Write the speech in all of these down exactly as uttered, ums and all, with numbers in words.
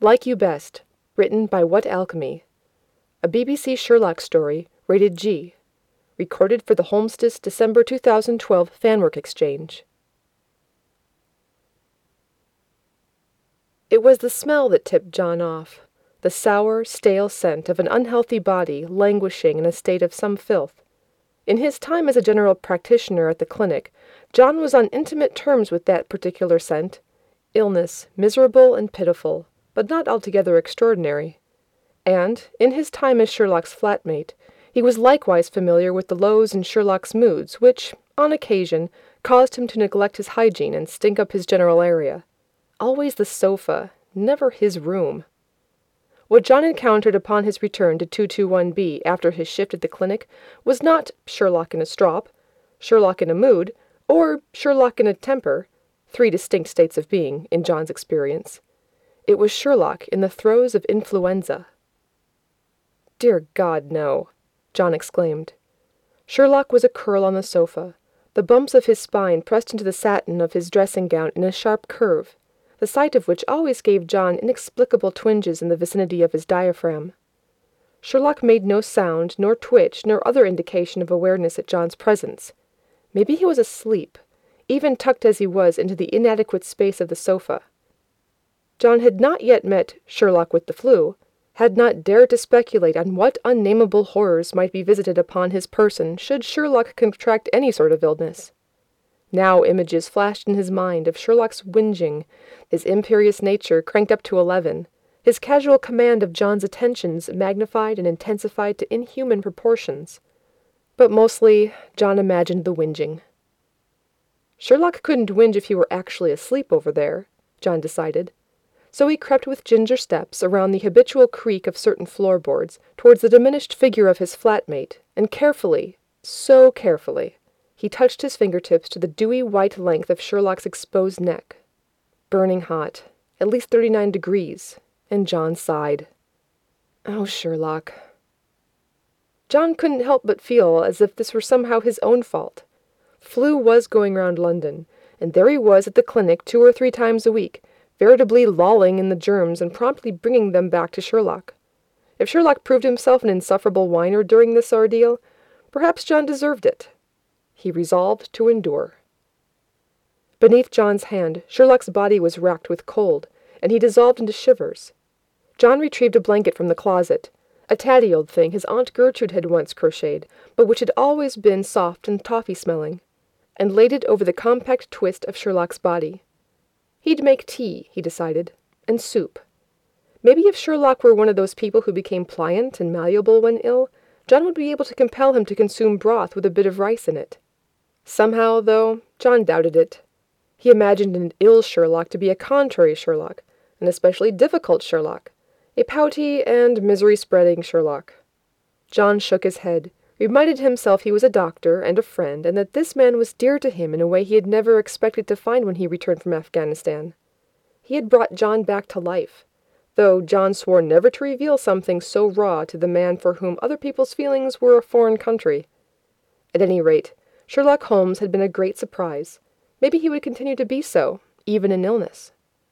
Like You Best, written by What Alchemy. A B B C Sherlock story, rated G. Recorded for the Holmes's December two thousand twelve Fanwork Exchange. It was the smell that tipped John off, the sour, stale scent of an unhealthy body languishing in a state of some filth. In his time as a general practitioner at the clinic, John was on intimate terms with that particular scent. Illness, miserable and pitiful, but not altogether extraordinary. And, in his time as Sherlock's flatmate, he was likewise familiar with the lows in Sherlock's moods which, on occasion, caused him to neglect his hygiene and stink up his general area. Always the sofa, never his room. What John encountered upon his return to two twenty-one B after his shift at the clinic was not Sherlock in a strop, Sherlock in a mood, or Sherlock in a temper, three distinct states of being, in John's experience. It was Sherlock in the throes of influenza. "Dear God, no!" John exclaimed. Sherlock was a curl on the sofa, the bumps of his spine pressed into the satin of his dressing gown in a sharp curve, the sight of which always gave John inexplicable twinges in the vicinity of his diaphragm. Sherlock made no sound, nor twitch, nor other indication of awareness at John's presence. Maybe he was asleep, even tucked as he was into the inadequate space of the sofa. John had not yet met Sherlock with the flu, had not dared to speculate on what unnameable horrors might be visited upon his person should Sherlock contract any sort of illness. Now images flashed in his mind of Sherlock's whinging, his imperious nature cranked up to eleven, his casual command of John's attentions magnified and intensified to inhuman proportions. But mostly, John imagined the whinging. Sherlock couldn't whinge if he were actually asleep over there, John decided. So he crept with ginger steps around the habitual creak of certain floorboards towards the diminished figure of his flatmate, and carefully, so carefully, he touched his fingertips to the dewy white length of Sherlock's exposed neck. Burning hot, at least thirty-nine degrees, and John sighed. Oh, Sherlock. John couldn't help but feel as if this were somehow his own fault. Flu was going round London, and there he was at the clinic two or three times a week, veritably lolling in the germs and promptly bringing them back to Sherlock. If Sherlock proved himself an insufferable whiner during this ordeal, perhaps John deserved it. He resolved to endure. Beneath John's hand, Sherlock's body was racked with cold, and he dissolved into shivers. John retrieved a blanket from the closet, a tatty old thing his Aunt Gertrude had once crocheted, but which had always been soft and toffee-smelling, and laid it over the compact twist of Sherlock's body. He'd make tea, he decided, and soup. Maybe if Sherlock were one of those people who became pliant and malleable when ill, John would be able to compel him to consume broth with a bit of rice in it. Somehow, though, John doubted it. He imagined an ill Sherlock to be a contrary Sherlock, an especially difficult Sherlock, a pouty and misery-spreading Sherlock. John shook his head, reminded himself he was a doctor and a friend, and that this man was dear to him in a way he had never expected to find when he returned from Afghanistan. He had brought John back to life, though John swore never to reveal something so raw to the man for whom other people's feelings were a foreign country. At any rate, Sherlock Holmes had been a great surprise. Maybe he would continue to be so, even in illness.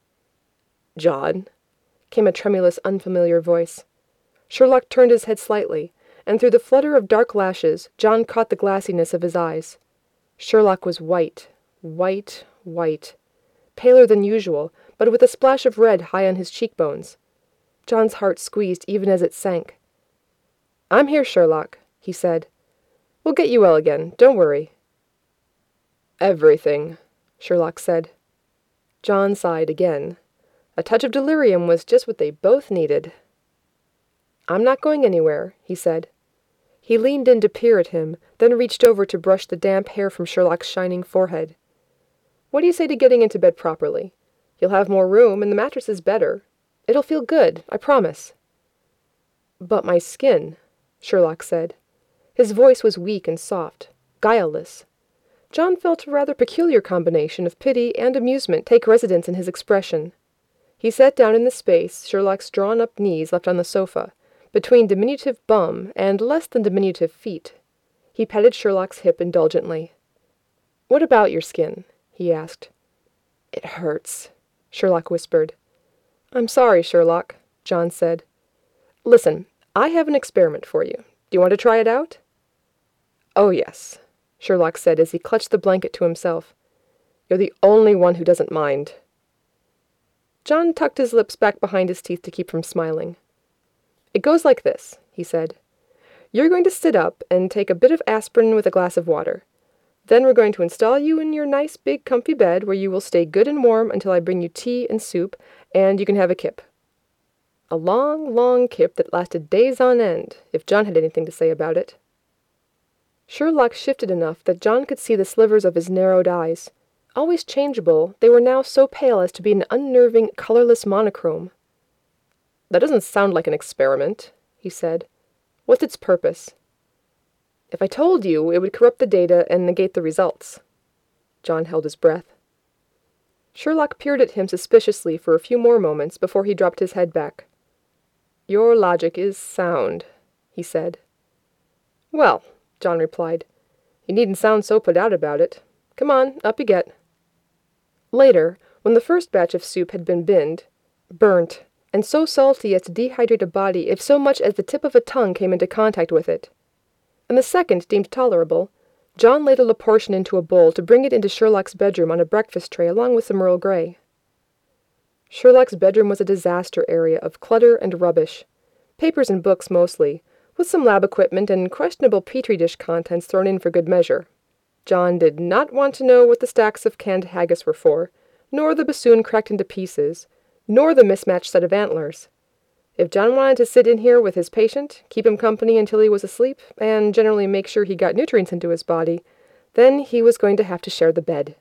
"John," came a tremulous, unfamiliar voice. Sherlock turned his head slightly, and through the flutter of dark lashes, John caught the glassiness of his eyes. Sherlock was white, white, white, paler than usual, but with a splash of red high on his cheekbones. John's heart squeezed even as it sank. "I'm here, Sherlock," he said. "We'll get you well again, don't worry." "Everything," Sherlock said. John sighed again. A touch of delirium was just what they both needed. "I'm not going anywhere," he said. He leaned in to peer at him, then reached over to brush the damp hair from Sherlock's shining forehead. "What do you say to getting into bed properly? You'll have more room, and the mattress is better. It'll feel good, I promise." "But my skin," Sherlock said. His voice was weak and soft, guileless. John felt a rather peculiar combination of pity and amusement take residence in his expression. He sat down in the space Sherlock's drawn-up knees left on the sofa, between diminutive bum and less than diminutive feet. He petted Sherlock's hip indulgently. "What about your skin?" he asked. "It hurts," Sherlock whispered. "I'm sorry, Sherlock," John said. "Listen, I have an experiment for you. Do you want to try it out?" "Oh, yes," Sherlock said as he clutched the blanket to himself. "You're the only one who doesn't mind." John tucked his lips back behind his teeth to keep from smiling. "It goes like this," he said. "You're going to sit up and take a bit of aspirin with a glass of water. Then we're going to install you in your nice big comfy bed where you will stay good and warm until I bring you tea and soup, and you can have a kip." A long, long kip that lasted days on end, if John had anything to say about it. Sherlock shifted enough that John could see the slivers of his narrowed eyes. Always changeable, they were now so pale as to be an unnerving, colorless monochrome. "That doesn't sound like an experiment," he said. "What's its purpose?" "If I told you, it would corrupt the data and negate the results." John held his breath. Sherlock peered at him suspiciously for a few more moments before he dropped his head back. "Your logic is sound," he said. "Well," John replied, "you needn't sound so put out about it. Come on, up you get." Later, when the first batch of soup had been binned, burnt, and so salty as to dehydrate a body if so much as the tip of a tongue came into contact with it, and the second deemed tolerable, John ladled a portion into a bowl to bring it into Sherlock's bedroom on a breakfast tray along with some Earl Grey. Sherlock's bedroom was a disaster area of clutter and rubbish, papers and books mostly, with some lab equipment and questionable petri dish contents thrown in for good measure. John did not want to know what the stacks of canned haggis were for, nor the bassoon cracked into pieces, nor the mismatched set of antlers. If John wanted to sit in here with his patient, keep him company until he was asleep, and generally make sure he got nutrients into his body, then he was going to have to share the bed.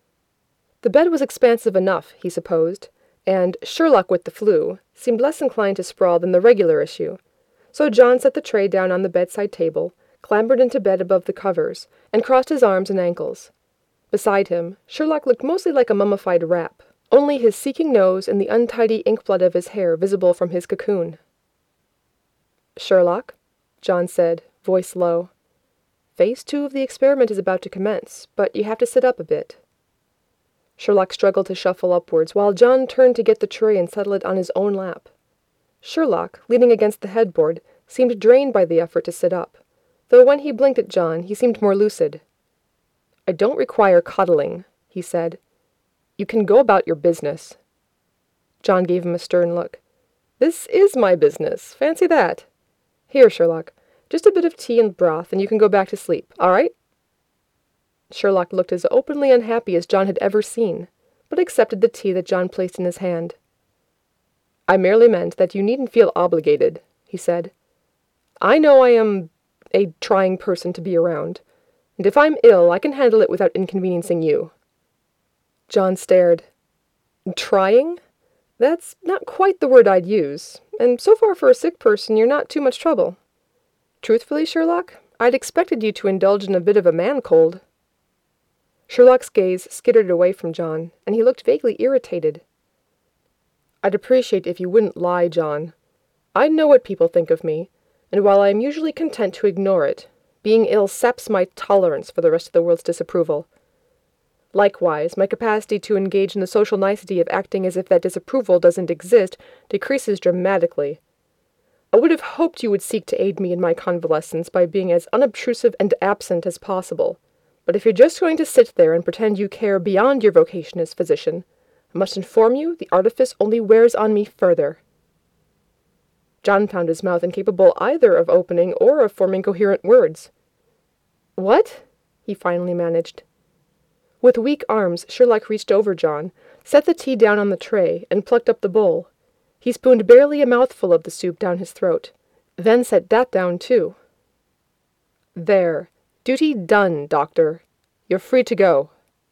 The bed was expansive enough, he supposed, and Sherlock with the flu seemed less inclined to sprawl than the regular issue. So John set the tray down on the bedside table, clambered into bed above the covers, and crossed his arms and ankles. Beside him, Sherlock looked mostly like a mummified rat, only his seeking nose and the untidy inkblot of his hair visible from his cocoon. "Sherlock," John said, voice low. "Phase two of the experiment is about to commence, but you have to sit up a bit." Sherlock struggled to shuffle upwards, while John turned to get the tray and settle it on his own lap. Sherlock, leaning against the headboard, seemed drained by the effort to sit up, though when he blinked at John he seemed more lucid. "I don't require coddling," he said. "You can go about your business." John gave him a stern look. "This is my business. Fancy that. Here, Sherlock, just a bit of tea and broth, and you can go back to sleep, all right?" Sherlock looked as openly unhappy as John had ever seen, but accepted the tea that John placed in his hand. "I merely meant that you needn't feel obligated," he said. "I know I am a trying person to be around, and if I'm ill I can handle it without inconveniencing you." John stared. "Trying? That's not quite the word I'd use, and so far for a sick person you're not too much trouble. Truthfully, Sherlock, I'd expected you to indulge in a bit of a man-cold." Sherlock's gaze skittered away from John, and he looked vaguely irritated. "I'd appreciate if you wouldn't lie, John. I know what people think of me, and while I am usually content to ignore it, being ill saps my tolerance for the rest of the world's disapproval. Likewise, my capacity to engage in the social nicety of acting as if that disapproval doesn't exist decreases dramatically. I would have hoped you would seek to aid me in my convalescence by being as unobtrusive and absent as possible, but if you're just going to sit there and pretend you care beyond your vocation as physician, I must inform you the artifice only wears on me further." John found his mouth incapable either of opening or of forming coherent words. "What?" he finally managed. With weak arms, Sherlock reached over John, set the tea down on the tray, and plucked up the bowl. He spooned barely a mouthful of the soup down his throat, then set that down too. "There. Duty done, Doctor. You're free to go."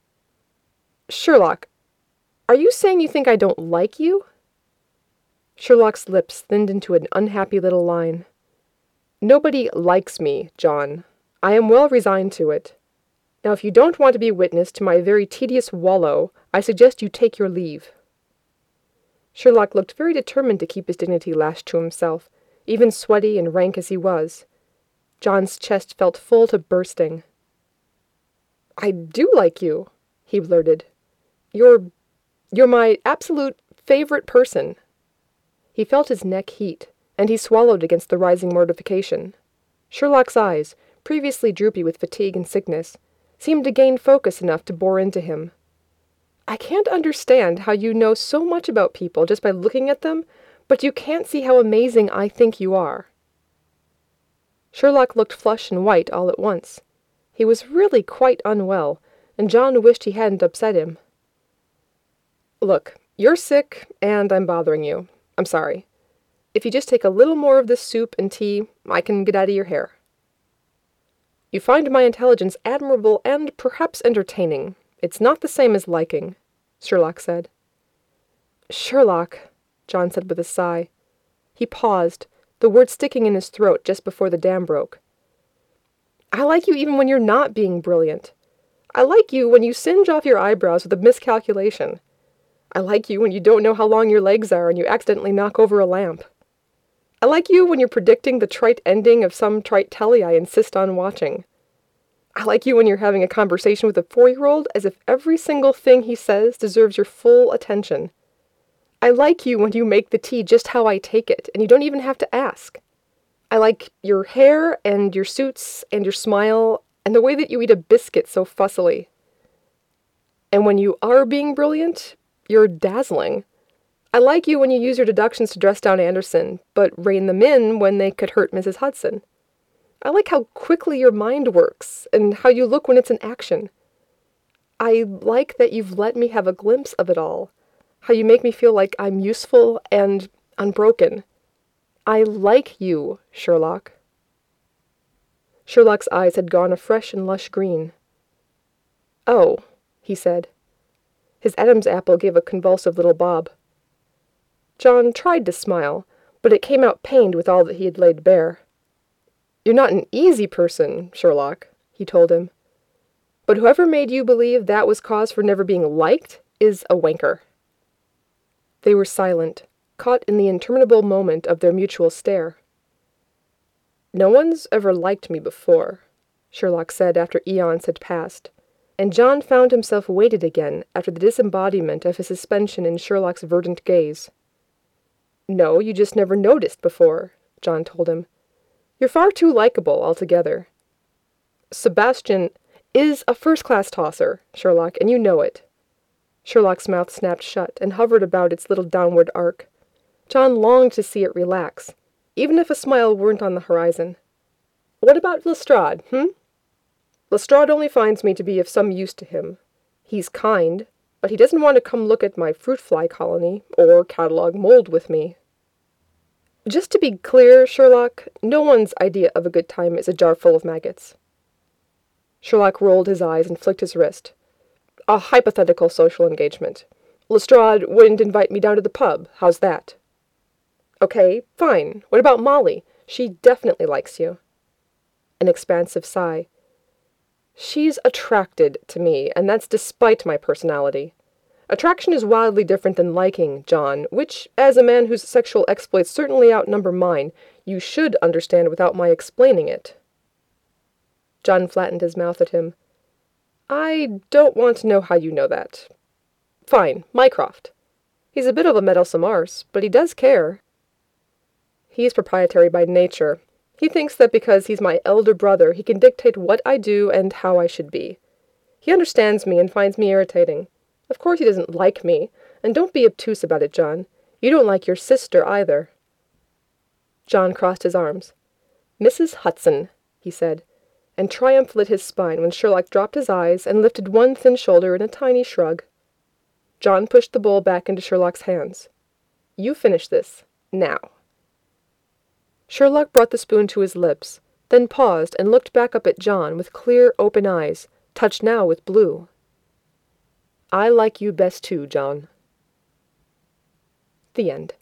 "Sherlock, are you saying you think I don't like you?" Sherlock's lips thinned into an unhappy little line. "Nobody likes me, John. I am well resigned to it. Now if you don't want to be witness to my very tedious wallow, I suggest you take your leave." Sherlock looked very determined to keep his dignity lashed to himself, even sweaty and rank as he was. John's chest felt full to bursting. "I do like you," he blurted. You're... you're my absolute favorite person." He felt his neck heat, and he swallowed against the rising mortification. Sherlock's eyes, previously droopy with fatigue and sickness, seemed to gain focus enough to bore into him. "I can't understand how you know so much about people just by looking at them, but you can't see how amazing I think you are." Sherlock looked flushed and white all at once. He was really quite unwell, and John wished he hadn't upset him. "Look, you're sick, and I'm bothering you. I'm sorry. If you just take a little more of this soup and tea, I can get out of your hair." "You find my intelligence admirable and perhaps entertaining. It's not the same as liking," Sherlock said. "Sherlock," John said with a sigh. He paused, the word sticking in his throat just before the dam broke. "I like you even when you're not being brilliant. I like you when you singe off your eyebrows with a miscalculation. I like you when you don't know how long your legs are and you accidentally knock over a lamp. I like you when you're predicting the trite ending of some trite telly I insist on watching. I like you when you're having a conversation with a four-year-old as if every single thing he says deserves your full attention. I like you when you make the tea just how I take it, and you don't even have to ask. I like your hair and your suits and your smile and the way that you eat a biscuit so fussily. And when you are being brilliant, you're dazzling. I like you when you use your deductions to dress down Anderson, but rein them in when they could hurt Missus Hudson. I like how quickly your mind works, and how you look when it's in action. I like that you've let me have a glimpse of it all, how you make me feel like I'm useful and unbroken. I like you, Sherlock." Sherlock's eyes had gone a fresh and lush green. "Oh," he said. His Adam's apple gave a convulsive little bob. John tried to smile, but it came out pained with all that he had laid bare. "You're not an easy person, Sherlock," he told him. "But whoever made you believe that was cause for never being liked is a wanker." They were silent, caught in the interminable moment of their mutual stare. "No one's ever liked me before," Sherlock said after eons had passed, and John found himself weighted again after the disembodiment of his suspension in Sherlock's verdant gaze. "No, you just never noticed before," John told him. "You're far too likable altogether. Sebastian is a first-class tosser, Sherlock, and you know it." Sherlock's mouth snapped shut and hovered about its little downward arc. John longed to see it relax, even if a smile weren't on the horizon. "What about Lestrade, hm? Lestrade only finds me to be of some use to him. He's kind, but he doesn't want to come look at my fruit fly colony, or catalog mold with me." "Just to be clear, Sherlock, no one's idea of a good time is a jar full of maggots." Sherlock rolled his eyes and flicked his wrist. "A hypothetical social engagement. Lestrade wouldn't invite me down to the pub. How's that?" "Okay, fine. What about Molly? She definitely likes you." An expansive sigh. "She's attracted to me, and that's despite my personality. Attraction is wildly different than liking, John, which, as a man whose sexual exploits certainly outnumber mine, you should understand without my explaining it." John flattened his mouth at him. "I don't want to know how you know that. Fine, Mycroft. He's a bit of a meddlesome arse, but he does care. He's proprietary by nature. He thinks that because he's my elder brother, he can dictate what I do and how I should be. He understands me and finds me irritating. Of course he doesn't like me, and don't be obtuse about it, John. You don't like your sister either." John crossed his arms. "Missus Hudson," he said, and triumph lit his spine when Sherlock dropped his eyes and lifted one thin shoulder in a tiny shrug. John pushed the bowl back into Sherlock's hands. "You finish this, now." Sherlock brought the spoon to his lips, then paused and looked back up at John with clear, open eyes, touched now with blue. "I like you best too, John." The end.